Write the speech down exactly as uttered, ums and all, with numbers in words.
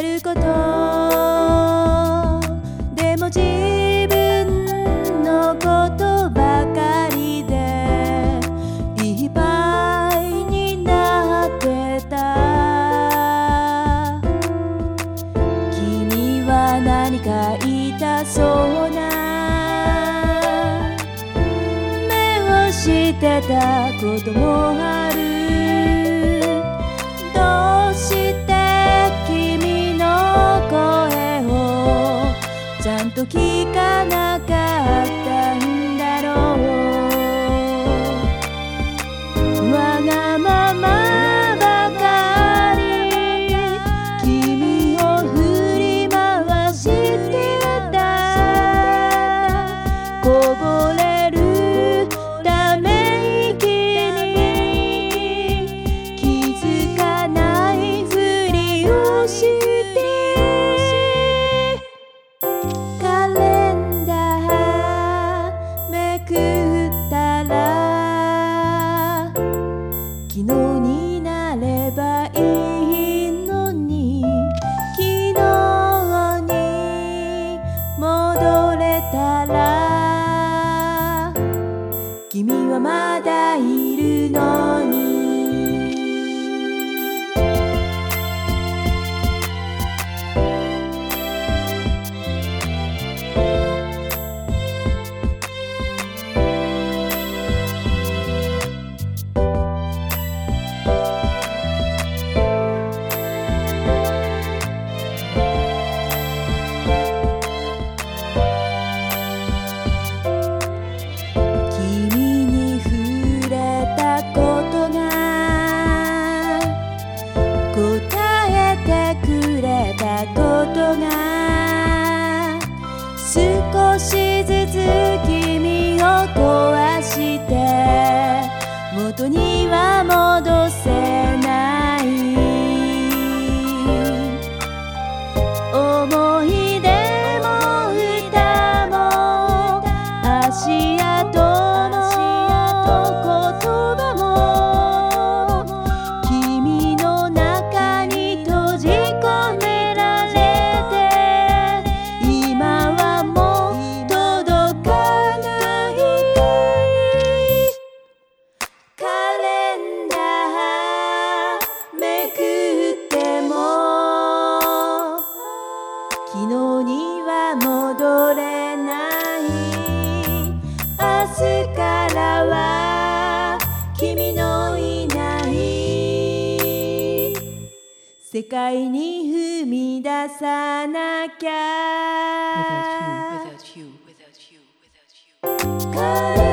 ることでも自分のことばかりでいっぱいになってた。君は何か痛そうな目をしてたこともある。どうして君の声をちゃんと聞かなかったんだろう。わがままばかり君を振り回してた。こぼれるため息に気づかないふりをしてカレンダーめくったら昨日になればいいのに昨日に戻れたら君はまだいるのに。答えてくれたことが少しずつ君を壊して元には戻せない。思い出も歌も足跡も言葉も君の中に閉じ込められて今はもう届かない。カレンダーめくっても昨日には戻れない。明日からは君のいない世界に踏み出さなきゃ。 Without you, without you, without you, without you.